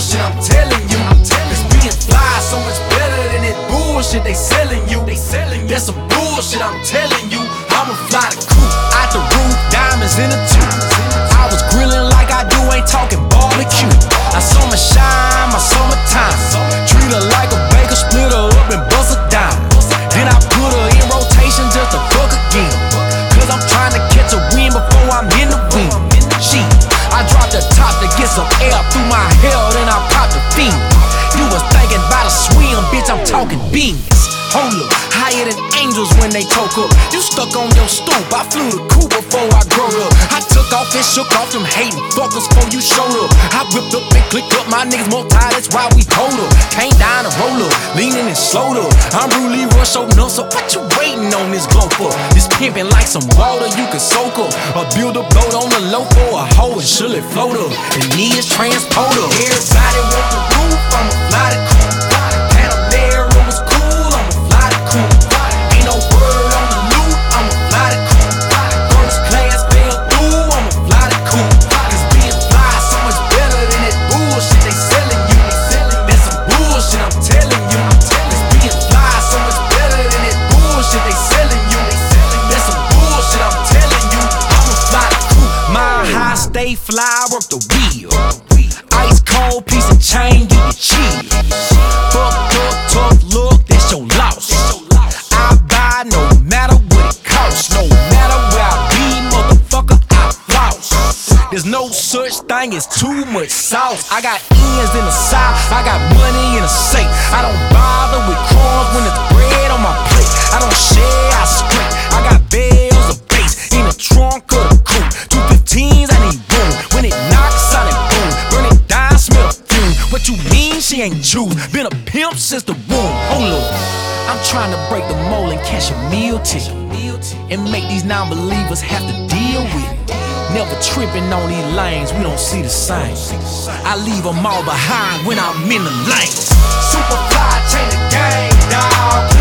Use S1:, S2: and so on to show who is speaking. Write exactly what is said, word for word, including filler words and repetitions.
S1: bullshit, I'm telling you. Cause being fly so much better than that bullshit they selling you. They selling you. That's some bullshit, I'm telling you. I'ma fly the coop out the roof, diamonds in the tube. I was grilling like I do, ain't talking barbecue. I summer shine, my summertime. Treat her like a baker, split her up and bust her down. Then I put her in rotation just to fuck again. Cause I'm trying to catch a win before I'm in the wind. Shit, I dropped the top to get some air through my hair, then I popped the fiend. You was thinking about a swim, bitch, I'm talking beans. Hold up, higher than angels when they toke up. You stuck on your stoop, I flew the coop before I grew up. I took off and shook off them hating fuckers before you showed up. I whipped up and clicked up, my niggas more tired, that's why we hold up. Came down and roll up, leaning and slowed up. I'm Ruly Rush open up, so what you waiting on this glow for? This pimping like some water you can soak up. Or build a boat on the low for a hoe and surely float up. The knee is transporter. Everybody want the roof, I'ma fly the coop. Panamera was cool, I'ma fly the coop. Ain't no word on the loot, I'ma fly the coop. First class fell through, I'ma fly the coop. Cause being fly so much better than that bullshit they selling you. That's some bullshit, I'm telling you. Cause being fly so much better than that bullshit they selling you. That's some bullshit, I'm telling you. I'ma fly the coop. My high stay fly, work the wheel. Ice cold piece of chain, you can chill. Fucked up, tough look, that's your loss. I buy no matter what it costs. No matter where I be, motherfucker, I floss. There's no such thing as too much sauce. I got ends in the south, I got money in the safe. I don't bother with crumbs when it's bread on my plate. I don't share, I scrape. I got bells of bass in the trunk of the coupe. Two fifteens, I need room. When it knocks, I need boom. Burn it down, smell the fume. What you mean she ain't choose? Been a pimp since the womb. Hold up, I'm trying to break the mold and cash a meal ticket and make these non-believers have to deal with it. Never tripping on these lanes, we don't see the same. I leave them all behind when I'm in the lanes. Super fly, change the game, dawg.